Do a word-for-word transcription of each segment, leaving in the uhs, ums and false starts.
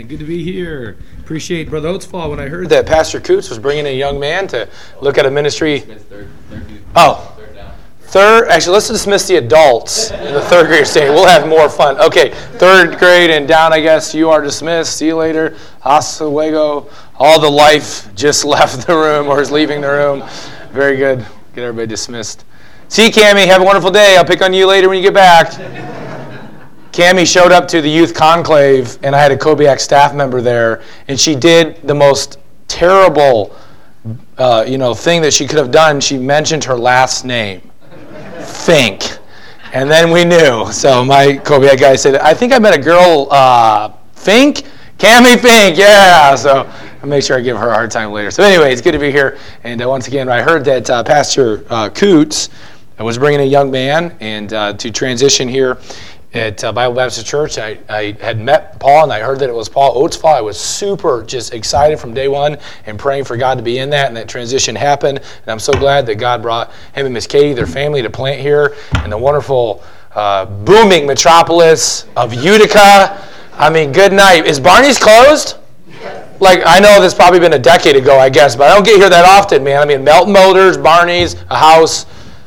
Good to be here. Appreciate Brother Oatsfall. When I heard that Pastor Coots was bringing a young man to look at a ministry. Third, third, oh, third down. Third. Actually, let's dismiss the adults in the third grade stage. We'll have more fun. Okay, third grade and down. I guess you are dismissed. See you later. Hasta luego. All the life just left the room or is leaving the room. Very good. Get everybody dismissed. See you, Cammie. Have a wonderful day. I'll pick on you later when you get back. Cammie showed up to the youth conclave, and I had a Kobiak staff member there, and she did the most terrible, uh, you know, thing that she could have done. She mentioned her last name, Fink, and then we knew. So my Kobiak guy said, "I think I met a girl, uh, Fink, Cammie Fink, yeah." So I'll make sure I give her a hard time later. So anyway, it's good to be here, and uh, once again, I heard that uh, Pastor uh, Coots was bringing a young man, and uh, to transition here. At uh, Bible Baptist Church, I, I had met Paul, and I heard that it was Paul Oatsfall. I was super just excited from day one and praying for God to be in that, and that transition happened. And I'm so glad that God brought him and Miss Katie, their family, to plant here in the wonderful, uh, booming metropolis of Utica. I mean, good night. Is Barney's closed? Like, I know this probably been a decade ago, I guess, but I don't get here that often, man. I mean, Melton Motors, Barney's, a house.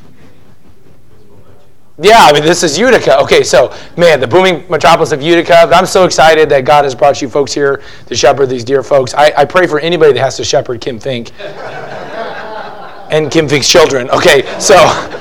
Yeah, I mean, this is Utica. Okay, so, man, the booming metropolis of Utica. But I'm so excited that God has brought you folks here to shepherd these dear folks. I, I pray for anybody that has to shepherd Kim Fink and Kim Fink's children. Okay, so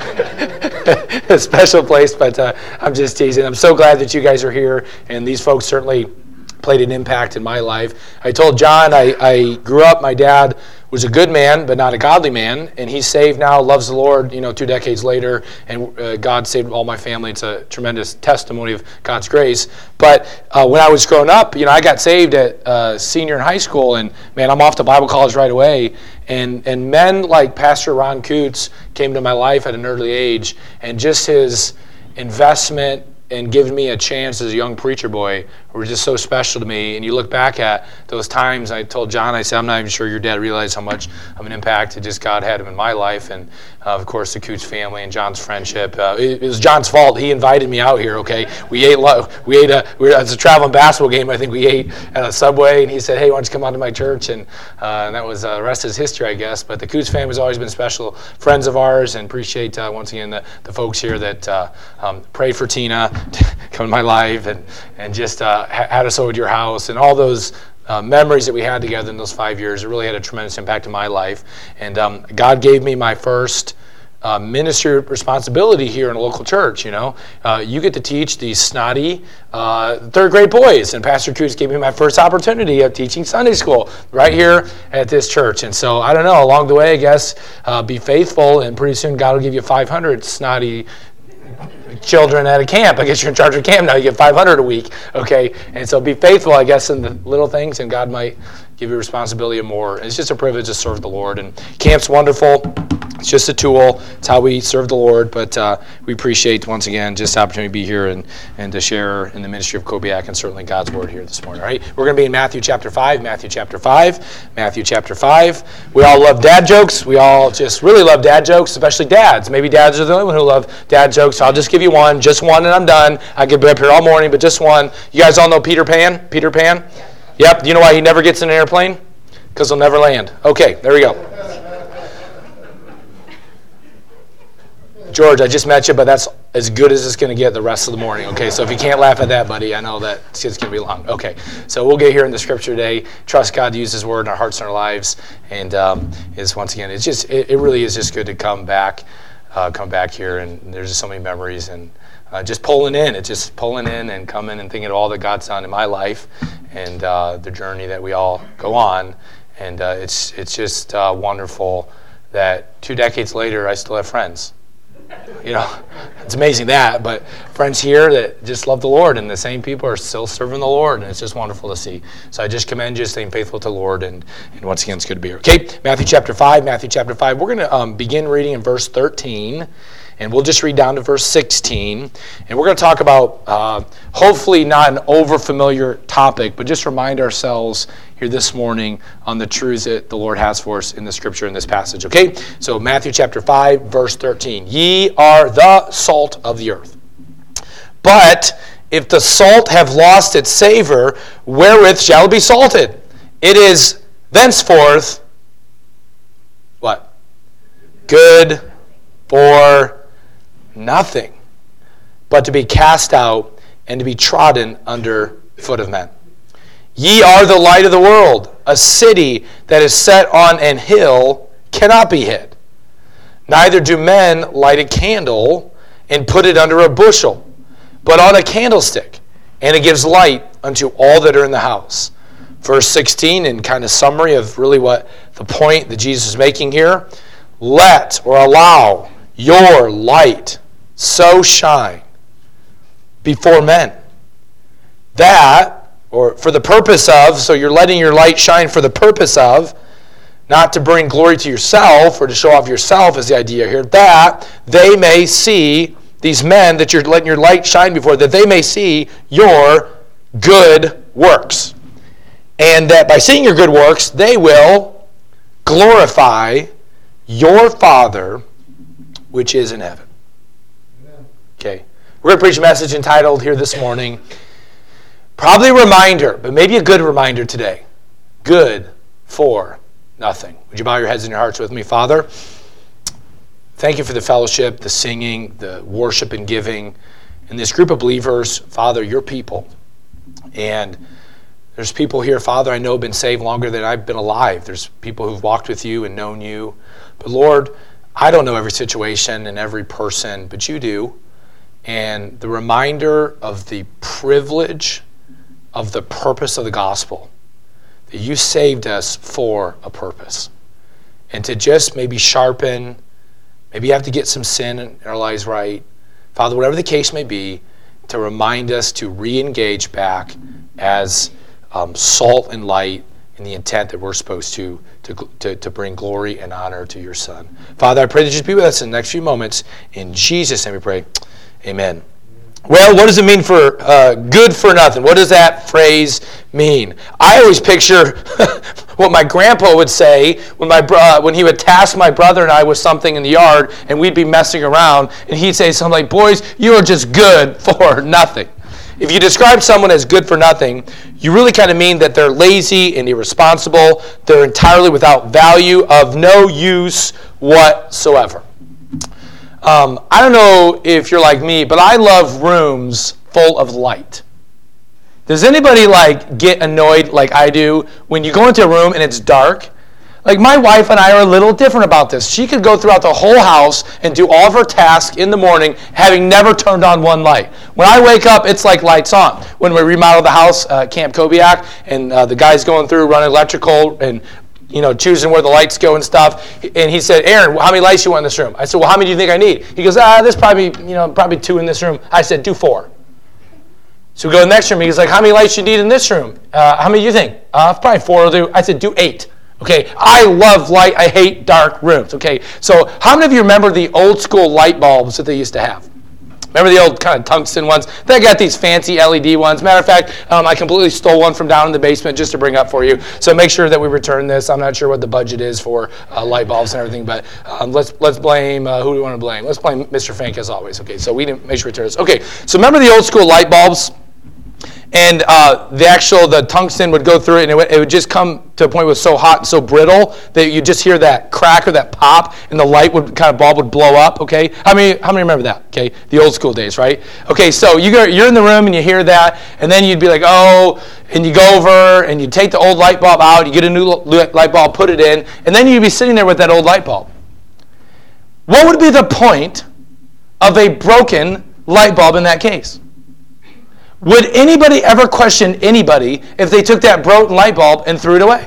a special place, but uh, I'm just teasing. I'm so glad that you guys are here, and these folks certainly played an impact in my life. I told John I, I grew up, my dad was a good man, but not a godly man, and he's saved now, loves the Lord, you know, two decades later, and uh, God saved all my family. It's a tremendous testimony of God's grace. But uh, when I was growing up, you know, I got saved at uh, senior in high school, and man, I'm off to Bible college right away, and and men like Pastor Ron Coots came to my life at an early age, and just his investment and giving me a chance as a young preacher boy were just so special to me. And you look back at those times, I told John, I said, I'm not even sure your dad realized how much of an impact that just God had him in my life. And uh, of course, the Coots family and John's friendship. Uh, it, it was John's fault. He invited me out here, okay? We ate, we ate a, we were, it was a traveling basketball game. I think we ate at a Subway, and he said, hey, why don't you come out to my church? And, uh, and that was uh, the rest is history, I guess. But the Coots family has always been special friends of ours, and appreciate, uh, once again, the, the folks here that uh, um, prayed for Tina to come to my life, and, and just uh, had us over to your house, and all those uh, memories that we had together in those five years. It really had a tremendous impact in my life. And um, God gave me my first uh, ministry responsibility here in a local church. You know, uh, you get to teach these snotty uh, third grade boys, and Pastor Coots gave me my first opportunity of teaching Sunday school right here at this church. And so I don't know, along the way, I guess, uh, be faithful, and pretty soon God will give you five hundred snotty children at a camp. I guess you're in charge of camp now. You get five hundred a week, okay? And so be faithful, I guess, in the little things, and God might give you responsibility of more. And it's just a privilege to serve the Lord. And camp's wonderful. It's just a tool. It's how we serve the Lord. But uh, we appreciate, once again, just the opportunity to be here and, and to share in the ministry of Kobiak and certainly God's Word here this morning. All right? We're going to be in Matthew chapter five. Matthew chapter five. Matthew chapter five. We all love dad jokes. We all just really love dad jokes, especially dads. Maybe dads are the only one who love dad jokes. So I'll just give you one. Just one, and I'm done. I could be up here all morning, but just one. You guys all know Peter Pan? Peter Pan? Yeah. Yep. Do you know why he never gets in an airplane? Because he'll never land. Okay, there we go. George, I just met you, but that's as good as it's going to get the rest of the morning. Okay, so if you can't laugh at that, buddy, I know that it's going to be long. Okay, so we'll get here in the scripture today. Trust God to use His Word in our hearts and our lives. And um, is once again, it's just it, it really is just good to come back, uh, come back here, and there's just so many memories and uh, just pulling in. It's just pulling in and coming and thinking of all that God's done in my life and uh, the journey that we all go on. And uh, it's it's just uh, wonderful that two decades later I still have friends. You know, it's amazing that, but friends here that just love the Lord, and the same people are still serving the Lord, and it's just wonderful to see. So I just commend you staying faithful to the Lord, and, and once again, it's good to be here. Okay, Matthew chapter five, Matthew chapter five. We're going to um, begin reading in verse thirteen, and we'll just read down to verse sixteen, and we're going to talk about, uh, hopefully not an over-familiar topic, but just remind ourselves here this morning on the truths that the Lord has for us in the scripture in this passage. Okay, so Matthew chapter five, verse thirteen. Ye are the salt of the earth. But if the salt have lost its savor, wherewith shall it be salted? It is thenceforth, what? Good for nothing, but to be cast out and to be trodden under foot of men. Ye are the light of the world. A city that is set on an hill cannot be hid. Neither do men light a candle and put it under a bushel, but on a candlestick, and it gives light unto all that are in the house. Verse sixteen, in kind of summary of really what the point that Jesus is making here. Let or allow your light so shine before men, that, or for the purpose of, so you're letting your light shine for the purpose of, not to bring glory to yourself or to show off yourself is the idea here, that they may see, these men that you're letting your light shine before, that they may see your good works. And that by seeing your good works, they will glorify your Father which is in heaven. Amen. Okay. We're going to preach a message entitled here this morning, probably a reminder, but maybe a good reminder today. Good for nothing. Would you bow your heads and your hearts with me? Father, thank you for the fellowship, the singing, the worship and giving, and this group of believers, Father, your people. And there's people here, Father, I know have been saved longer than I've been alive. There's people who've walked with you and known you. But Lord, I don't know every situation and every person, but you do. And the reminder of the privilege of the purpose of the gospel, that you saved us for a purpose. And to just maybe sharpen, maybe you have to get some sin in our lives right. Father, whatever the case may be, to remind us to re-engage back as um, salt and light in the intent that we're supposed to, to, to, to bring glory and honor to your Son. Father, I pray that you just be with us in the next few moments. In Jesus' name we pray. Amen. Well, what does it mean for uh, good for nothing? What does that phrase mean? I always picture what my grandpa would say when my uh, when he would task my brother and I with something in the yard, and we'd be messing around, and he'd say something like, "Boys, you are just good for nothing." If you describe someone as good for nothing, you really kind of mean that they're lazy and irresponsible. They're entirely without value, of no use whatsoever. Um, I don't know if you're like me, but I love rooms full of light. Does anybody like get annoyed like I do when you go into a room and it's dark? Like my wife and I are a little different about this. She could go throughout the whole house and do all of her tasks in the morning having never turned on one light. When I wake up, it's like lights on. When we remodel the house uh, at Camp Kobiak, and uh, the guy's going through running electrical and you know, choosing where the lights go and stuff. And he said, "Aaron, how many lights do you want in this room?" I said, "Well, how many do you think I need?" He goes, "Ah, there's probably, you know, probably two in this room." I said, "Do four." So we go to the next room. He's like, "How many lights do you need in this room?" Uh, how many do you think? Uh, probably four will do. I said, "Do eight." Okay, I love light. I hate dark rooms. Okay, so how many of you remember the old school light bulbs that they used to have? Remember the old kind of tungsten ones? They got these fancy L E D ones. Matter of fact, um, I completely stole one from down in the basement just to bring up for you. So make sure that we return this. I'm not sure what the budget is for uh, light bulbs and everything, but um, let's let's blame, uh, who do we want to blame? Let's blame Mister Fink as always. Okay, so we didn't make sure we return this. Okay, so remember the old school light bulbs? And uh, the actual, the tungsten would go through it, and it would, it would just come to a point where it was so hot and so brittle that you just hear that crack or that pop, and the light would kind of bulb would blow up. Okay, how many how many remember that? Okay, the old school days, right? Okay, so you go, you're in the room and you hear that, and then you'd be like, oh, and you go over and you take the old light bulb out, you get a new light bulb, put it in, and then you'd be sitting there with that old light bulb. What would be the point of a broken light bulb in that case? Would anybody ever question anybody if they took that broken light bulb and threw it away?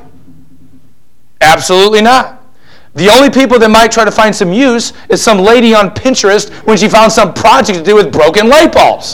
Absolutely not. The only people that might try to find some use is some lady on Pinterest when she found some project to do with broken light bulbs.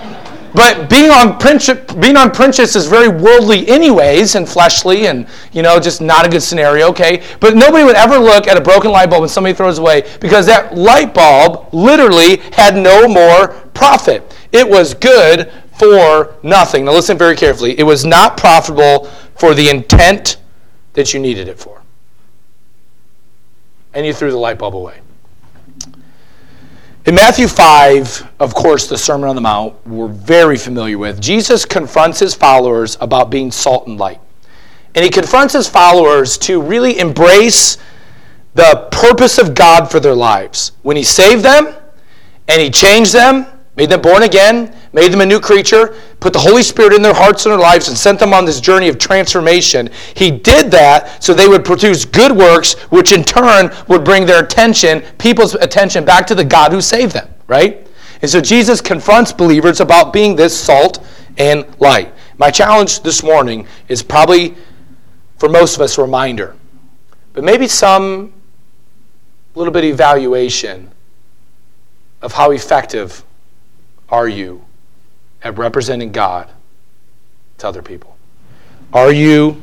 But being on Pinterest, being on Pinterest is very worldly anyways and fleshly and, you know, just not a good scenario, okay? But nobody would ever look at a broken light bulb when somebody throws it away because that light bulb literally had no more profit. It was good for nothing. Now listen very carefully. It was not profitable for the intent that you needed it for. And you threw the light bulb away. In Matthew five, of course, the Sermon on the Mount, we're very familiar with. Jesus confronts his followers about being salt and light. And he confronts his followers to really embrace the purpose of God for their lives. When he saved them, and he changed them, made them born again, made them a new creature, put the Holy Spirit in their hearts and their lives, and sent them on this journey of transformation. He did that so they would produce good works, which in turn would bring their attention, people's attention, back to the God who saved them, right? And so Jesus confronts believers about being this salt and light. My challenge this morning is probably, for most of us, a reminder, but maybe some little bit of evaluation of how effective are you at representing God to other people. Are you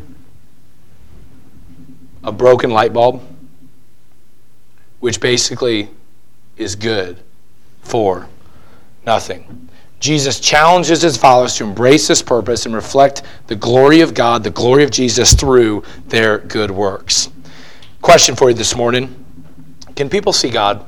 a broken light bulb, which basically is good for nothing? Jesus challenges his followers to embrace this purpose and reflect the glory of God, the glory of Jesus through their good works. Question for you this morning. Can people see God?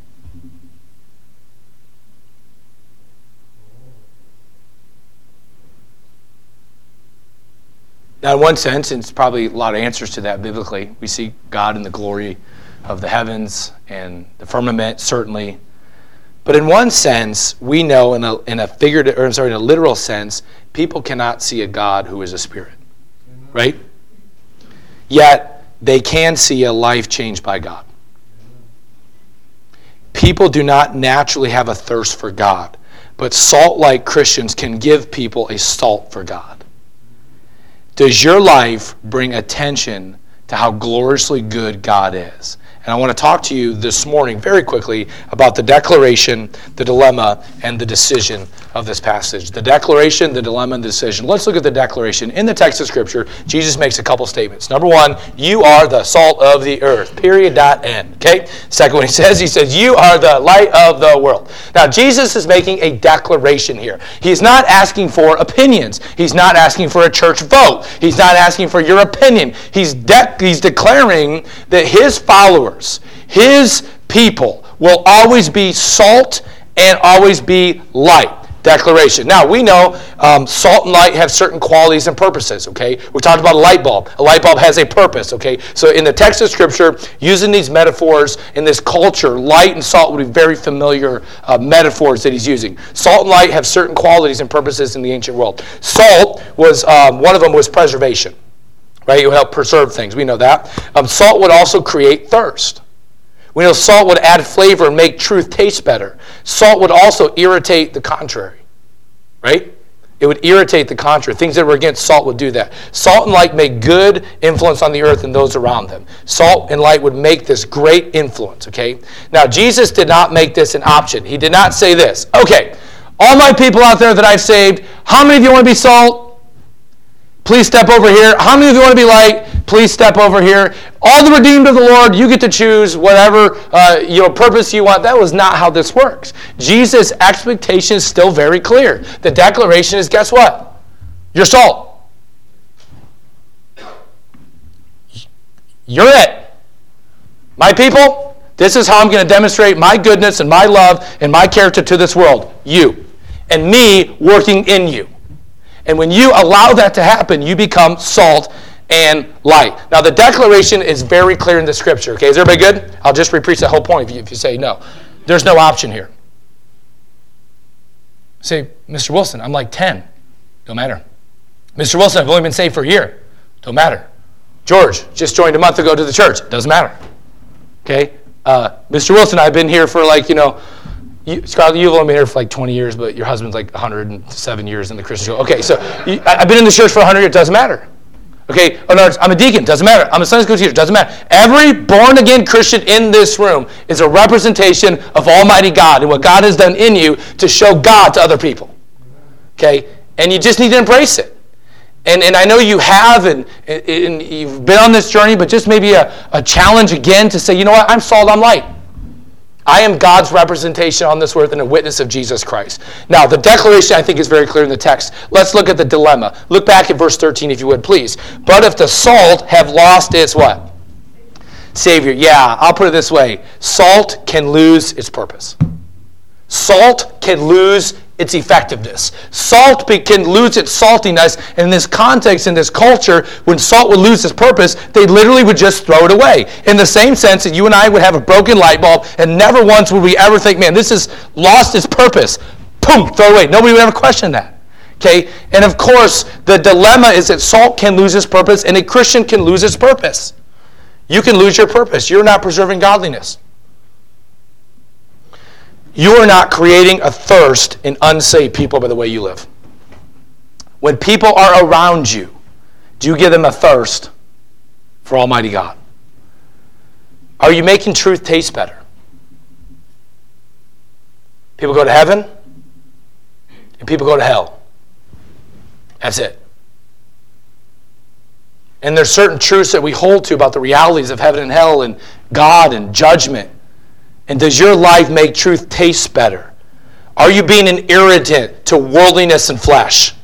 Now, in one sense, and it's probably a lot of answers to that biblically. We see God in the glory of the heavens and the firmament, certainly. But in one sense, we know in a in a figurative, or I'm sorry, in a literal sense, people cannot see a God who is a spirit, right? Yet they can see a life changed by God. People do not naturally have a thirst for God, but salt-like Christians can give people a salt for God. Does your life bring attention to how gloriously good God is? And I want to talk to you this morning very quickly about the declaration, the dilemma, and the decision of this passage. The declaration, the dilemma, and the decision. Let's look at the declaration. In the text of Scripture, Jesus makes a couple statements. Number one, you are the salt of the earth. Period, dot, end. Okay? Second one he says, he says, you are the light of the world. Now, Jesus is making a declaration here. He's not asking for opinions. He's not asking for a church vote. He's not asking for your opinion. He's, de- he's declaring that his followers, his people, will always be salt and always be light. Declaration. Now, we know um, salt and light have certain qualities and purposes, okay? We talked about a light bulb. A light bulb has a purpose, okay? So in the text of Scripture, using these metaphors in this culture, light and salt would be very familiar uh, metaphors that he's using. Salt and light have certain qualities and purposes in the ancient world. Salt was, um, one of them was preservation. Right? It would help preserve things. We know that. Um, salt would also create thirst. We know salt would add flavor and make truth taste better. Salt would also irritate the contrary. Right? It would irritate the contrary. Things that were against salt would do that. Salt and light make good influence on the earth and those around them. Salt and light would make this great influence. Okay? Now, Jesus did not make this an option. He did not say this. Okay, all my people out there that I've saved, how many of you want to be salt? Please step over here. How many of you want to be light? Please step over here. All the redeemed of the Lord, you get to choose whatever uh, you know, purpose you want. That was not how this works. Jesus' expectation is still very clear. The declaration is, guess what? You're salt. You're it. My people, this is how I'm going to demonstrate my goodness and my love and my character to this world. You. And me working in you. And when you allow that to happen, you become salt and light. Now, the declaration is very clear in the Scripture. Okay, is everybody good? I'll just repreach the whole point if you, if you say no. There's no option here. Say, Mister Wilson, I'm like ten. Don't matter. Mister Wilson, I've only been saved for a year. Don't matter. George, just joined a month ago to the church. Doesn't matter. Okay? Uh, Mister Wilson, I've been here for like, you know, You, Scarlett, you've only been here for like twenty years, but your husband's like one hundred seven years in the Christian school. Okay, so you, I've been in the church for one hundred years. Doesn't matter. Okay, oh, no, I'm a deacon. Doesn't matter. I'm a Sunday school teacher. Doesn't matter. Every born-again Christian in this room is a representation of Almighty God and what God has done in you to show God to other people. Okay, and you just need to embrace it. And and I know you have, and, and you've been on this journey, but just maybe a, a challenge again to say, you know what, I'm salt, I'm light. I am God's representation on this earth and a witness of Jesus Christ. Now, the declaration, I think, is very clear in the text. Let's look at the dilemma. Look back at verse thirteen, if you would, please. But if the salt have lost its what? Savior. Yeah, I'll put it this way. Salt can lose its purpose. Salt can lose its effectiveness. Salt be, can lose its saltiness. And in this context, in this culture, when salt would lose its purpose, they literally would just throw it away. In the same sense that you and I would have a broken light bulb, and never once would we ever think, man, this has lost its purpose. Boom, throw it away. Nobody would ever question that. Okay? And of course, the dilemma is that salt can lose its purpose, and a Christian can lose its purpose. You can lose your purpose. You're not preserving godliness. You are not creating a thirst in unsaved people by the way you live. When people are around you, do you give them a thirst for Almighty God? Are you making truth taste better? People go to heaven, and people go to hell. That's it. And there's certain truths that we hold to about the realities of heaven and hell and God and judgment. And does your life make truth taste better? Are you being an irritant to worldliness and flesh?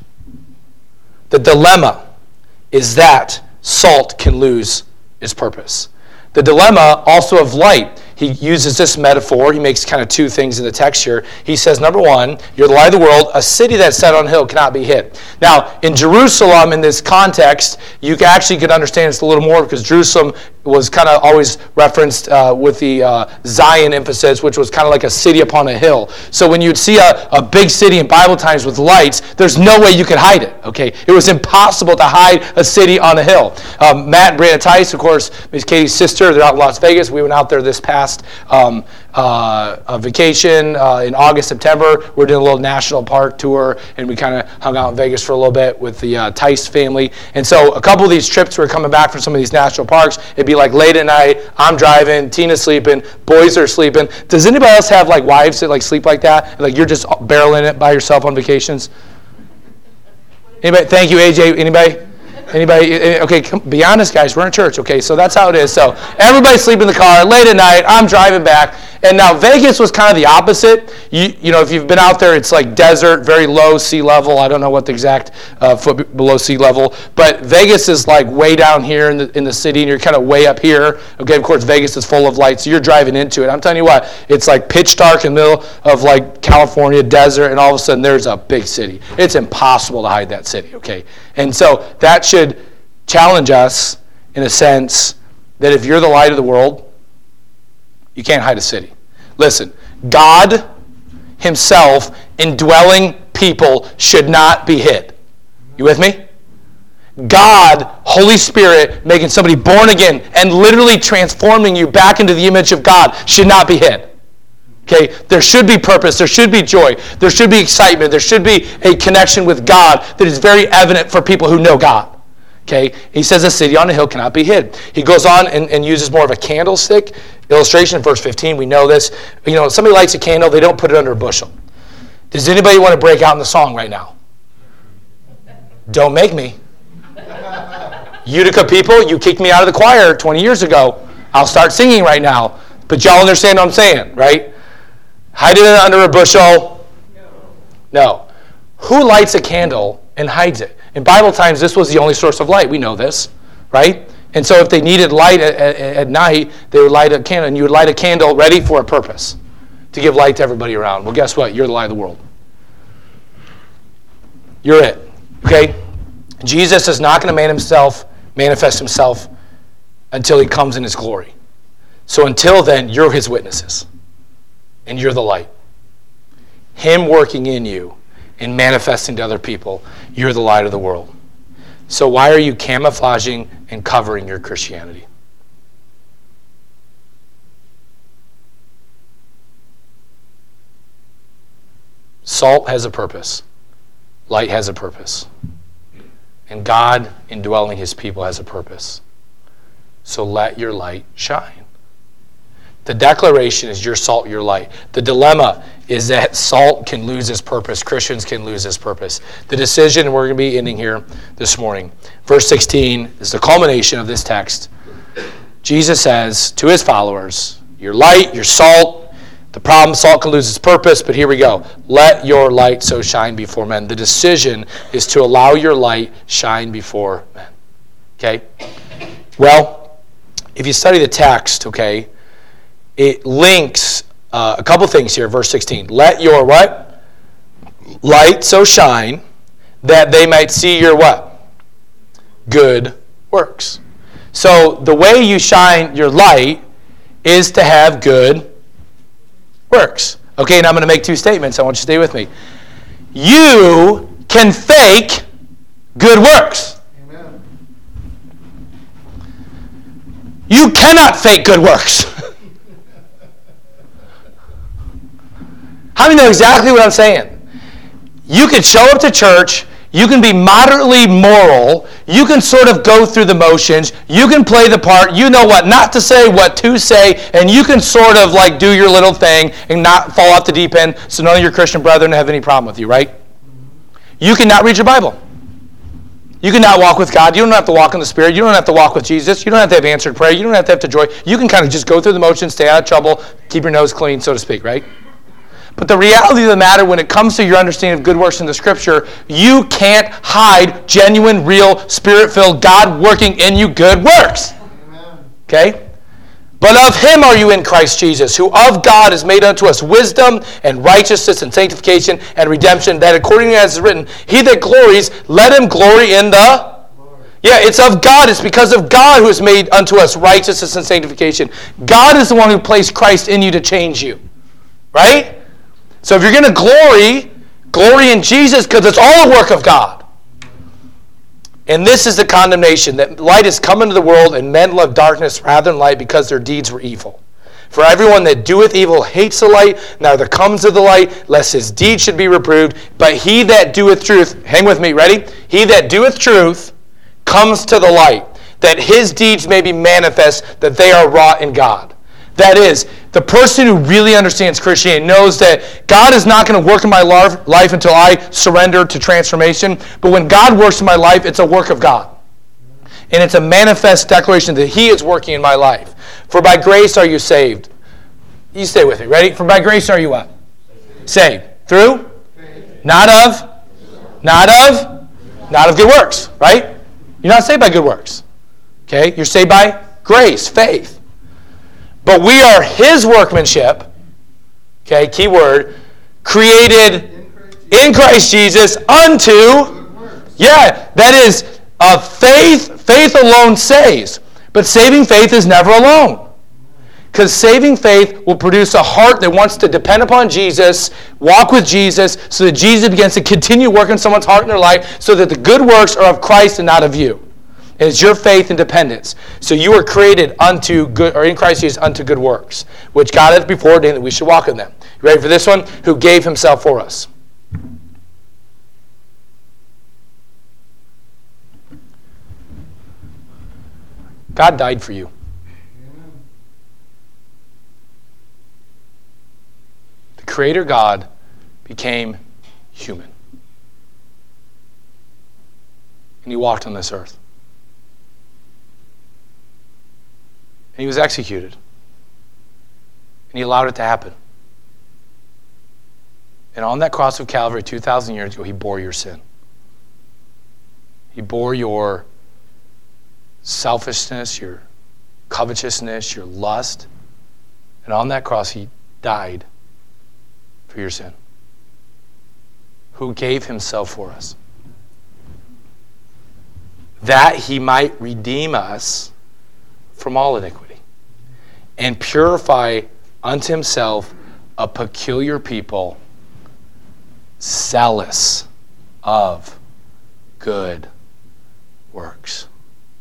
The dilemma is that salt can lose its purpose. The dilemma also of light. He uses this metaphor. He makes kind of two things in the text here. He says, number one, you're the light of the world. A city that's set on a hill cannot be hid. Now, in Jerusalem, in this context, you actually could understand this a little more because Jerusalem was kind of always referenced uh, with the uh, Zion emphasis, which was kind of like a city upon a hill. So when you'd see a, a big city in Bible times with lights, there's no way you could hide it. Okay, it was impossible to hide a city on a hill. Um, Matt and Brianna Tice, of course, Miss Katie's sister, they're out in Las Vegas. We went out there this past um, uh, a vacation uh, in August, September. We're doing a little national park tour, and we kind of hung out in Vegas for a little bit with the uh, Tice family. And so a couple of these trips we were coming back from some of these national parks. It'd be like late at night, I'm driving, Tina's sleeping, boys are sleeping. Does anybody else have like wives that like sleep like that? Like you're just barreling it by yourself on vacations? Anybody? Thank you, A J. Anybody? Anybody? Okay, come, be honest, guys. We're in church, okay? So that's how it is. So everybody sleep in the car, late at night, I'm driving back. And now Vegas was kind of the opposite. You you know, if you've been out there, it's like desert, very low sea level. I don't know what the exact uh, foot below sea level. But Vegas is like way down here in the in the city, and you're kind of way up here. Okay, of course, Vegas is full of lights, so you're driving into it. I'm telling you what, it's like pitch dark in the middle of like California desert, and all of a sudden there's a big city. It's impossible to hide that city, okay? And so that should challenge us in a sense that if you're the light of the world, you can't hide a city. Listen, God himself indwelling people should not be hid. You with me? God, Holy Spirit, making somebody born again and literally transforming you back into the image of God should not be hid. Okay? There should be purpose. There should be joy. There should be excitement. There should be a connection with God that is very evident for people who know God. Okay? He says a city on a hill cannot be hid. He goes on and, and uses more of a candlestick illustration in verse fifteen. We know this. You know, if somebody lights a candle, they don't put it under a bushel. Does anybody want to break out in the song right now? Don't make me. Utica people, you kicked me out of the choir twenty years ago. I'll start singing right now. But y'all understand what I'm saying, right? Hide it under a bushel? No. Who lights a candle and hides it? In Bible times, this was the only source of light. We know this, right? And so if they needed light at, at, at night, they would light a candle, and you would light a candle ready for a purpose, to give light to everybody around. Well, guess what? You're the light of the world. You're it, okay? Jesus is not going to man himself, manifest himself until he comes in his glory. So until then, you're his witnesses, and you're the light. Him working in you and manifesting to other people, you're the light of the world. So why are you camouflaging and covering your Christianity? Salt has a purpose. Light has a purpose. And God, indwelling his people, has a purpose. So let your light shine. The declaration is your salt, your light. The dilemma is that salt can lose its purpose. Christians can lose its purpose. The decision, and we're going to be ending here this morning. Verse sixteen is the culmination of this text. Jesus says to his followers, your light, your salt. The problem, salt can lose its purpose, but here we go. Let your light so shine before men. The decision is to allow your light shine before men. Okay? Well, if you study the text, okay, it links uh, a couple things here, verse sixteen. Let your what? Light so shine that they might see your what? Good works. So the way you shine your light is to have good works. Okay, and I'm going to make two statements. I want you to stay with me. You can fake good works. Amen. You cannot fake good works. How many know exactly what I'm saying? You can show up to church. You can be moderately moral. You can sort of go through the motions. You can play the part. You know what not to say, what to say, and you can sort of like do your little thing and not fall off the deep end so none of your Christian brethren have any problem with you, right? You cannot read your Bible. You cannot walk with God. You don't have to walk in the Spirit. You don't have to walk with Jesus. You don't have to have answered prayer. You don't have to have to joy. You can kind of just go through the motions, stay out of trouble, keep your nose clean, so to speak, right? But the reality of the matter when it comes to your understanding of good works in the Scripture, you can't hide genuine, real, Spirit-filled, God working in you good works. Amen. Okay? But of him are you in Christ Jesus, who of God is made unto us wisdom and righteousness and sanctification and redemption, that according as is written, he that glories, let him glory in the... Lord. Yeah, it's of God. It's because of God who has made unto us righteousness and sanctification. God is the one who placed Christ in you to change you. Right? So if you're going to glory, glory in Jesus because it's all a work of God. And this is the condemnation, that light has come into the world and men love darkness rather than light because their deeds were evil. For everyone that doeth evil hates the light, neither comes to the light, lest his deeds should be reproved. But he that doeth truth, hang with me, ready? He that doeth truth comes to the light, that his deeds may be manifest, that they are wrought in God. That is, the person who really understands Christianity knows that God is not going to work in my life until I surrender to transformation. But when God works in my life, it's a work of God. And it's a manifest declaration that he is working in my life. For by grace are you saved. You stay with me. Ready? For by grace are you what? Saved. Through? Not of? Not of? Not of good works. Right? You're not saved by good works. Okay? You're saved by grace, faith. But we are his workmanship, okay, key word, created in Christ Jesus unto, yeah, that is, uh, faith, faith alone saves. But saving faith is never alone. Because saving faith will produce a heart that wants to depend upon Jesus, walk with Jesus, so that Jesus begins to continue working someone's heart in their life, so that the good works are of Christ and not of you. And it's your faith and dependence. So you are created unto good, or in Christ Jesus unto good works, which God hath before ordained that we should walk in them. You ready for this one? Who gave himself for us. God died for you. The Creator God became human. And he walked on this earth. And he was executed. And he allowed it to happen. And on that cross of Calvary two thousand years ago, he bore your sin. He bore your selfishness, your covetousness, your lust. And on that cross, he died for your sin. Who gave himself for us. That he might redeem us from all iniquity. And purify unto himself a peculiar people, zealous of good works.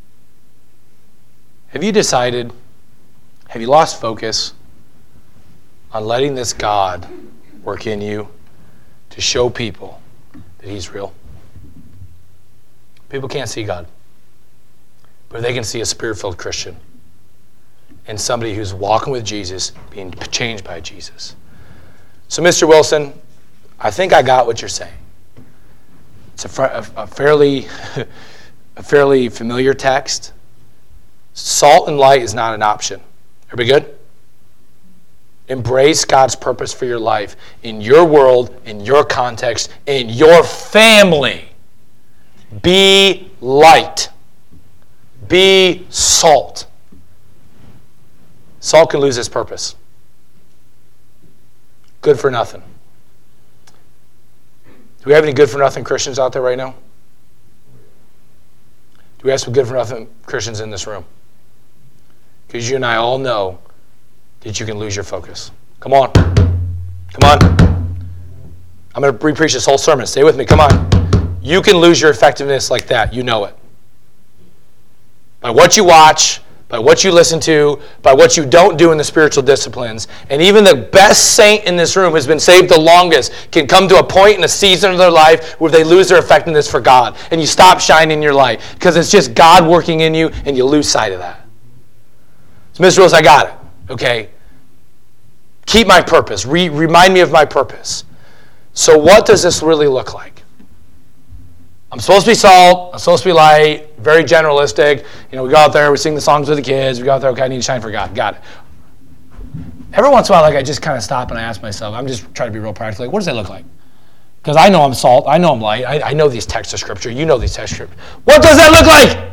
Have you decided, have you lost focus on letting this God work in you to show people that he's real? People can't see God, but they can see a spirit-filled Christian and somebody who's walking with Jesus, being changed by Jesus. So, Mister Wilson, I think I got what you're saying. It's a, a, a fairly, a fairly familiar text. Salt and light is not an option. Everybody good? Embrace God's purpose for your life, in your world, in your context, in your family. Be light. Be salt. Salt can lose its purpose. Good for nothing. Do we have any good for nothing Christians out there right now? Do we have some good for nothing Christians in this room? Because you and I all know that you can lose your focus. Come on. Come on. I'm going to re-preach this whole sermon. Stay with me. Come on. You can lose your effectiveness like that. You know it. By what you watch, by what you listen to, by what you don't do in the spiritual disciplines. And even the best saint in this room who's been saved the longest can come to a point in a season of their life where they lose their effectiveness for God. And you stop shining your light because it's just God working in you and you lose sight of that. So, Mister Rose, I got it. Okay? Keep my purpose. Re- remind me of my purpose. So what does this really look like? I'm supposed to be salt. I'm supposed to be light. Very generalistic. You know, we go out there, we sing the songs with the kids. We go out there, okay, I need to shine for God. Got it. Every once in a while, like, I just kind of stop and I ask myself, I'm just trying to be real practical. Like, what does that look like? Because I know I'm salt. I know I'm light. I, I know these texts of Scripture. You know these texts of Scripture. What does that look like?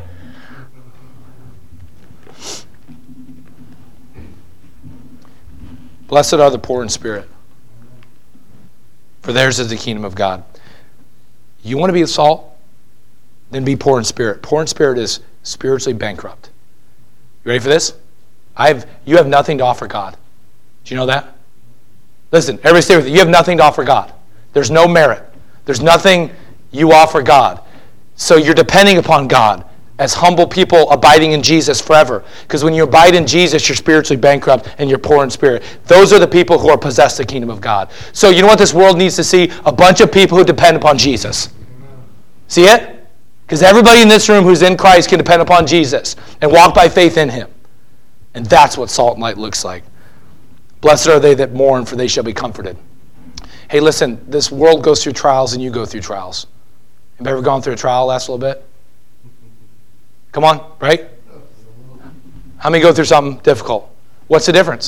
Blessed are the poor in spirit, for theirs is the kingdom of God. You want to be salt? Then be poor in spirit. Poor in spirit is spiritually bankrupt. You ready for this? I have. You have nothing to offer God. Do you know that? Listen, everybody stay with me. You have nothing to offer God. There's no merit. There's nothing you offer God. So you're depending upon God as humble people abiding in Jesus forever. Because when you abide in Jesus, you're spiritually bankrupt and you're poor in spirit. Those are the people who are possessed the kingdom of God. So you know what this world needs to see? A bunch of people who depend upon Jesus. See it? Because everybody in this room who's in Christ can depend upon Jesus and walk by faith in him. And that's what salt and light looks like. Blessed are they that mourn, for they shall be comforted. Hey, listen, this world goes through trials and you go through trials. Have you ever gone through a trial last little bit? Come on, right? How many go through something difficult? What's the difference?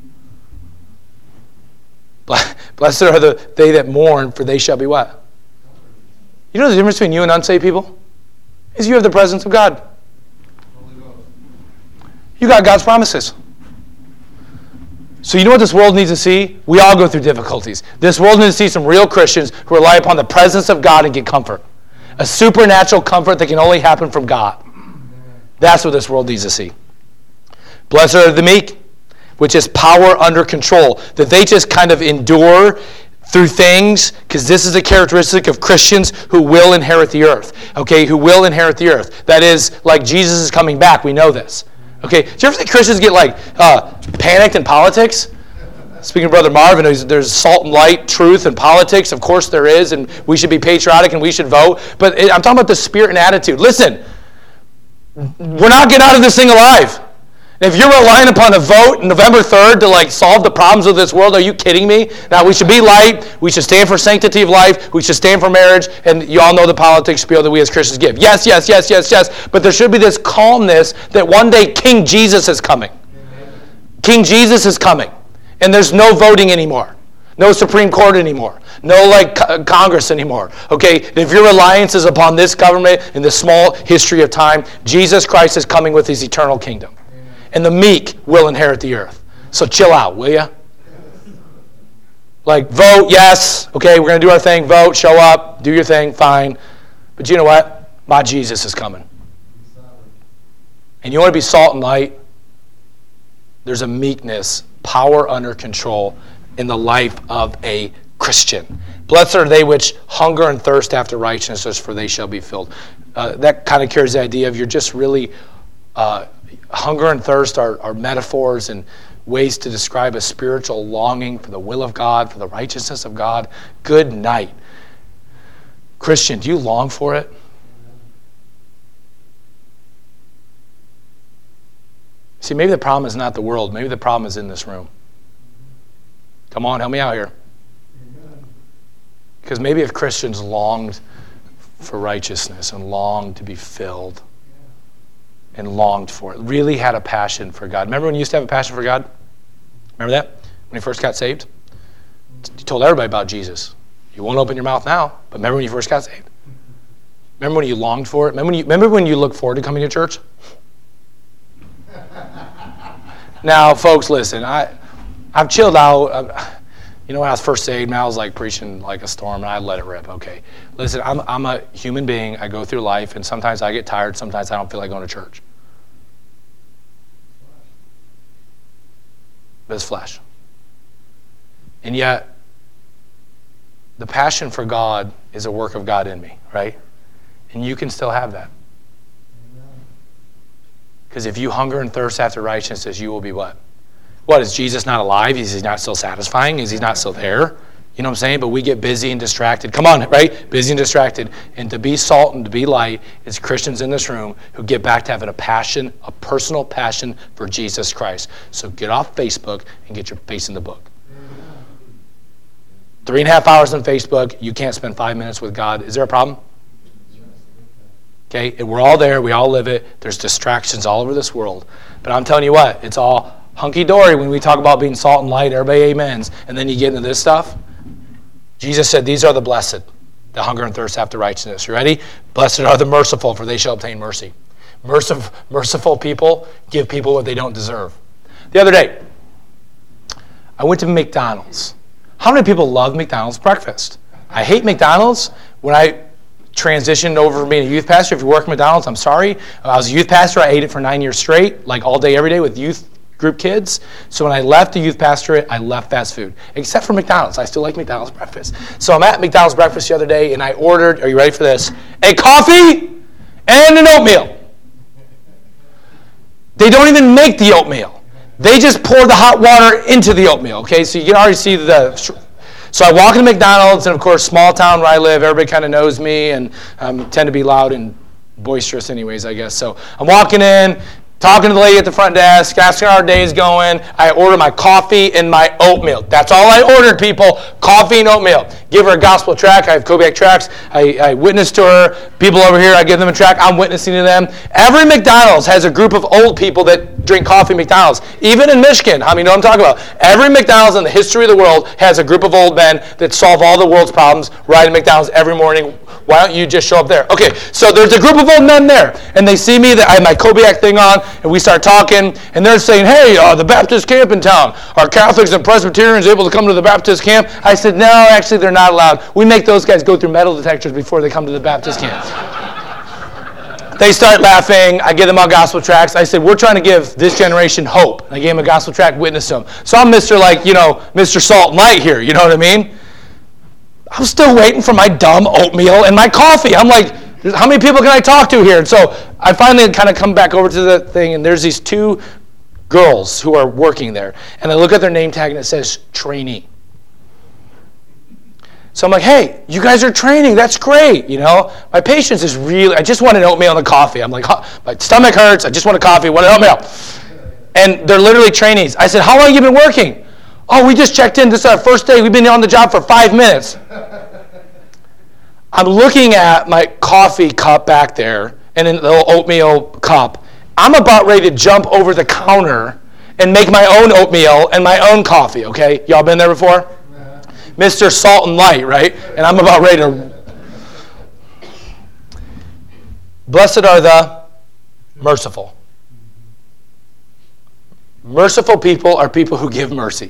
Blessed are the, they that mourn, for they shall be what? You know the difference between you and unsaved people? Is you have the presence of God. You got God's promises. So you know what this world needs to see? We all go through difficulties. This world needs to see some real Christians who rely upon the presence of God and get comfort. A supernatural comfort that can only happen from God. That's what this world needs to see. Blessed are the meek, which is power under control. That they just kind of endure through things, because this is a characteristic of Christians who will inherit the earth. Okay, who will inherit the earth. That is, like Jesus is coming back. We know this. Okay, do you ever think Christians get like uh, panicked in politics? Speaking of Brother Marvin, there's, there's salt and light, truth, and politics. Of course there is, and we should be patriotic and we should vote. But it, I'm talking about the spirit and attitude. Listen, we're not getting out of this thing alive. If you're relying upon a vote November third to like solve the problems of this world, are you kidding me? Now, we should be light. We should stand for sanctity of life. We should stand for marriage. And you all know the politics spiel that we as Christians give. Yes, yes, yes, yes, yes. But there should be this calmness that one day King Jesus is coming. Amen. King Jesus is coming. And there's no voting anymore. No Supreme Court anymore. No like co- Congress anymore. Okay, if your reliance is upon this government in the small history of time, Jesus Christ is coming with his eternal kingdom. And the meek will inherit the earth. So chill out, will you? Like, vote, yes. Okay, we're going to do our thing. Vote, show up, do your thing, fine. But you know what? My Jesus is coming. And you want to be salt and light? There's a meekness, power under control in the life of a Christian. Blessed are they which hunger and thirst after righteousness, for they shall be filled. Uh, that kind of carries the idea of you're just really... Uh, hunger and thirst are, are metaphors and ways to describe a spiritual longing for the will of God, for the righteousness of God. Good night. Christian, do you long for it? See, maybe the problem is not the world. Maybe the problem is in this room. Come on, help me out here. Because maybe if Christians longed for righteousness and longed to be filled and longed for it, really had a passion for God. Remember when you used to have a passion for God? Remember that? When you first got saved? You told everybody about Jesus. You won't open your mouth now, but remember when you first got saved? Remember when you longed for it? Remember when you, remember when you looked forward to coming to church? Now, folks, listen, I, I've chilled out. You know, when I was first saved, man, I was like preaching like a storm, and I let it rip. Okay, listen, I'm I'm a human being. I go through life, and sometimes I get tired. Sometimes I don't feel like going to church. But it's flesh. And yet, the passion for God is a work of God in me, right? And you can still have that. Because if you hunger and thirst after righteousness, you will be what? What, is Jesus not alive? Is he not still satisfying? Is he not still there? You know what I'm saying? But we get busy and distracted. Come on, right? Busy and distracted. And to be salt and to be light is Christians in this room who get back to having a passion, a personal passion for Jesus Christ. So get off Facebook and get your face in the book. Three and a half hours on Facebook, you can't spend five minutes with God. Is there a problem? Okay, we're all there. We all live it. There's distractions all over this world. But I'm telling you what, it's all hunky-dory when we talk about being salt and light. Everybody amens. And then you get into this stuff. Jesus said, these are the blessed, the hunger and thirst after righteousness. You ready? Blessed are the merciful, for they shall obtain mercy. Merciful, merciful people give people what they don't deserve. The other day, I went to McDonald's. How many people love McDonald's breakfast? I hate McDonald's. When I transitioned over from being a youth pastor, if you work at McDonald's, I'm sorry. I was a youth pastor. I ate it for nine years straight, like all day, every day with youth group kids. So when I left the youth pastorate, I left fast food, except for McDonald's. I still like McDonald's breakfast. So I'm at McDonald's breakfast the other day, and I ordered, are you ready for this? A coffee and an oatmeal. They don't even make the oatmeal. They just pour the hot water into the oatmeal, okay? So you can already see the... So I walk into McDonald's, and of course, small town where I live, everybody kind of knows me, and I um, tend to be loud and boisterous anyways, I guess. So I'm walking in, talking to the lady at the front desk, asking how our day's going. I order my coffee and my oatmeal. That's all I ordered, people, coffee and oatmeal. Give her a gospel tract. I have Kodiak tracts. I, I witness to her. People over here, I give them a tract. I'm witnessing to them. Every McDonald's has a group of old people that drink coffee at McDonald's. Even in Michigan, how many know what I'm talking about? Every McDonald's in the history of the world has a group of old men that solve all the world's problems right at McDonald's every morning. Why don't you just show up there? Okay, so there's a group of old men there, and they see me, that I have my Kodiak thing on, and we start talking, and they're saying, hey, uh, the Baptist camp in town, are Catholics and Presbyterians able to come to the Baptist camp? I said, no, actually, they're not allowed. We make those guys go through metal detectors before they come to the Baptist camp. They start laughing. I give them all gospel tracts. I said, we're trying to give this generation hope. I gave them a gospel tract, witness to them. So I'm Mister like, you know, Mister Salt and Light here, you know what I mean? I'm still waiting for my dumb oatmeal and my coffee. I'm like, how many people can I talk to here? And so I finally kind of come back over to the thing, and there's these two girls who are working there. And I look at their name tag, and it says trainee. So I'm like, hey, you guys are training. That's great. You know, my patience is really, I just want an oatmeal and a coffee. I'm like, my stomach hurts. I just want a coffee. Want an oatmeal. And they're literally trainees. I said, how long have you been working? Oh, we just checked in. This is our first day. We've been on the job for five minutes. I'm looking at my coffee cup back there and a little oatmeal cup. I'm about ready to jump over the counter and make my own oatmeal and my own coffee, okay? Y'all been there before? Yeah. Mister Salt and Light, right? And I'm about ready to... Blessed are the merciful. Merciful people are people who give mercy.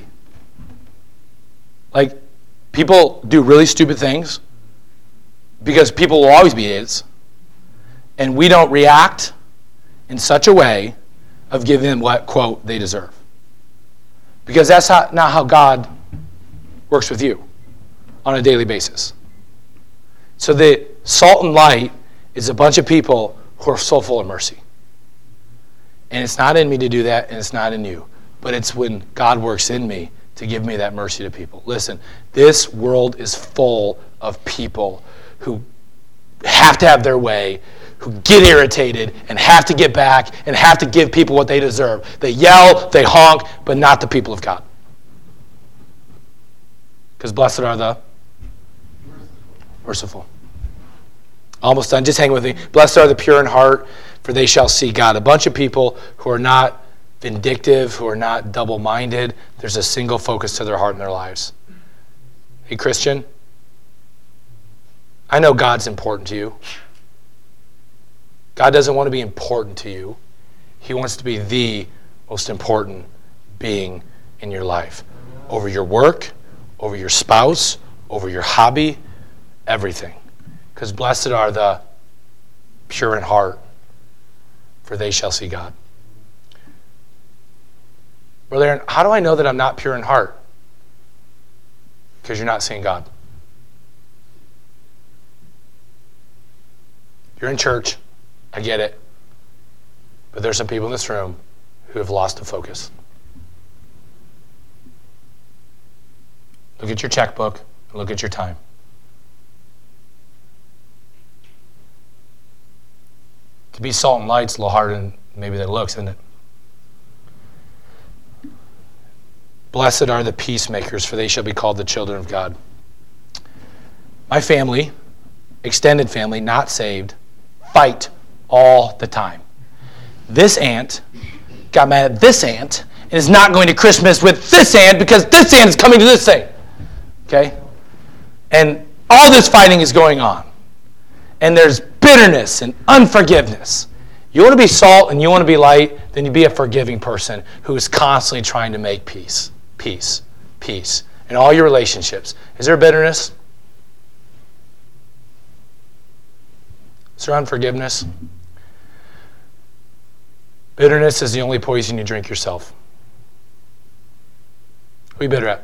Like, people do really stupid things because people will always be idiots, and we don't react in such a way of giving them what, quote, they deserve. Because that's not, not how God works with you on a daily basis. So the salt and light is a bunch of people who are so full of mercy. And it's not in me to do that, and it's not in you. But it's when God works in me to give me that mercy to people. Listen, this world is full of people who have to have their way, who get irritated and have to get back and have to give people what they deserve. They yell, they honk, but not the people of God. Because blessed are the merciful. Almost done. Just hang with me. Blessed are the pure in heart, for they shall see God. A bunch of people who are not vindictive, who are not double-minded. There's a single focus to their heart and their lives. Hey, Christian, I know God's important to you. God doesn't want to be important to you. He wants to be the most important being in your life. Over your work, over your spouse, over your hobby, everything. Because blessed are the pure in heart, for they shall see God. Brother Aaron, how do I know that I'm not pure in heart? Because you're not seeing God. You're in church. I get it. But there's some people in this room who have lost the focus. Look at your checkbook and look at your time. To be salt and light's a little harder than maybe that looks, isn't it? Blessed are the peacemakers, for they shall be called the children of God. My family, extended family, not saved, fight all the time. This aunt got mad at this aunt and is not going to Christmas with this aunt because this aunt is coming to this thing. Okay? And all this fighting is going on. And there's bitterness and unforgiveness. You want to be salt and you want to be light, then you be a forgiving person who is constantly trying to make peace. Peace. Peace. In all your relationships. Is there bitterness? Is there unforgiveness? Bitterness is the only poison you drink yourself. Who are you bitter at?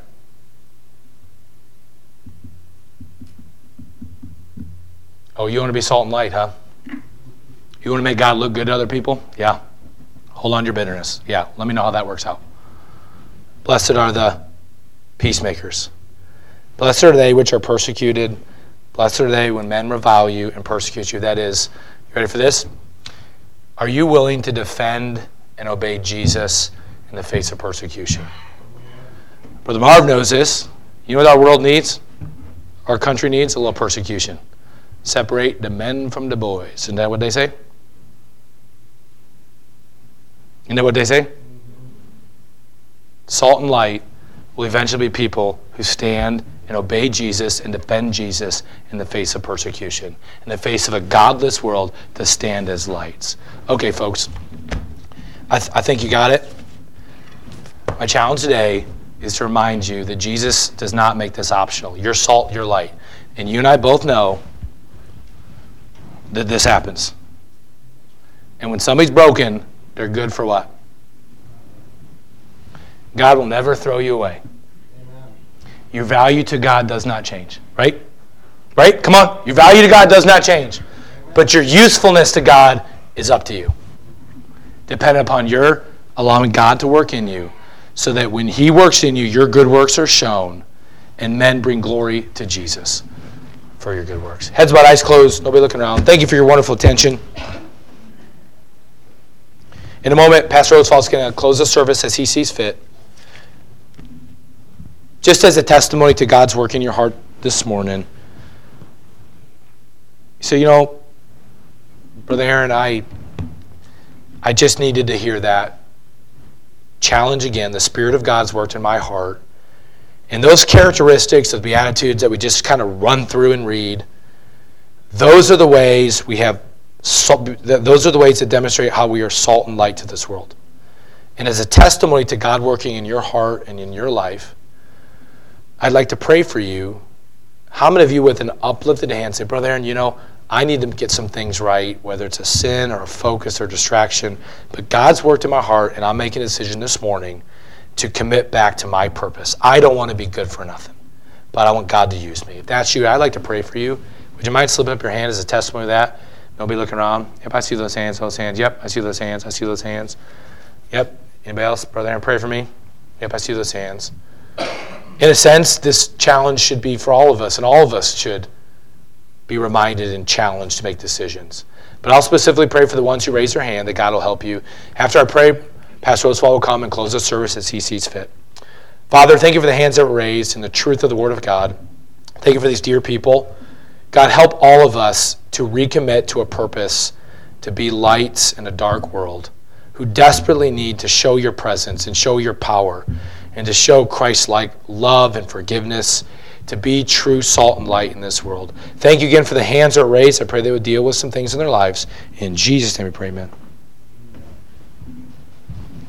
Oh, you want to be salt and light, huh? You want to make God look good to other people? Yeah. Hold on to your bitterness. Yeah, let me know how that works out. Blessed are the peacemakers. Blessed are they which are persecuted. Blessed are they when men revile you and persecute you. That is, you ready for this? Are you willing to defend and obey Jesus in the face of persecution? Brother Marv knows this. You know what our world needs? Our country needs a little persecution. Separate the men from the boys. Isn't that what they say? Isn't that what they say? Salt and light will eventually be people who stand and obey Jesus and defend Jesus in the face of persecution, in the face of a godless world, to stand as lights. Okay, folks, I, th- I think you got it. My challenge today is to remind you that Jesus does not make this optional. You're salt, you're light. And you and I both know that this happens. And when somebody's broken, they're good for what? God will never throw you away. Amen. Your value to God does not change, right? Right? Come on. Your value to God does not change. But your usefulness to God is up to you. Dependent upon your allowing God to work in you, so that when He works in you, your good works are shown, and men bring glory to Jesus for your good works. Heads bowed, eyes closed, nobody looking around. Thank you for your wonderful attention. In a moment, Pastor Rosefall is going to close the service as he sees fit. Just as a testimony to God's work in your heart this morning. So, you know, Brother Aaron, I, I just needed to hear that. Challenge again. The Spirit of God's worked in my heart. And those characteristics of the Beatitudes that we just kind of run through and read, those are the ways we have, those are the ways that demonstrate how we are salt and light to this world. And as a testimony to God working in your heart and in your life, I'd like to pray for you. How many of you with an uplifted hand say, Brother Aaron, you know, I need to get some things right, whether it's a sin or a focus or distraction, but God's worked in my heart and I'm making a decision this morning to commit back to my purpose. I don't want to be good for nothing, but I want God to use me. If that's you, I'd like to pray for you. Would you mind slipping up your hand as a testimony of that? Nobody looking around. Yep, I see those hands, those hands. Yep, I see those hands, I see those hands. Yep, anybody else? Brother Aaron, pray for me. Yep, I see those hands. In a sense, this challenge should be for all of us, and all of us should be reminded and challenged to make decisions. But I'll specifically pray for the ones who raise their hand that God will help you. After I pray, Pastor Oswald will come and close the service as he sees fit. Father, thank you for the hands that were raised and the truth of the Word of God. Thank you for these dear people. God, help all of us to recommit to a purpose, to be lights in a dark world, who desperately need to show your presence and show your power, and to show Christ-like love and forgiveness, to be true salt and light in this world. Thank you again for the hands that are raised. I pray they would deal with some things in their lives. In Jesus' name we pray, amen.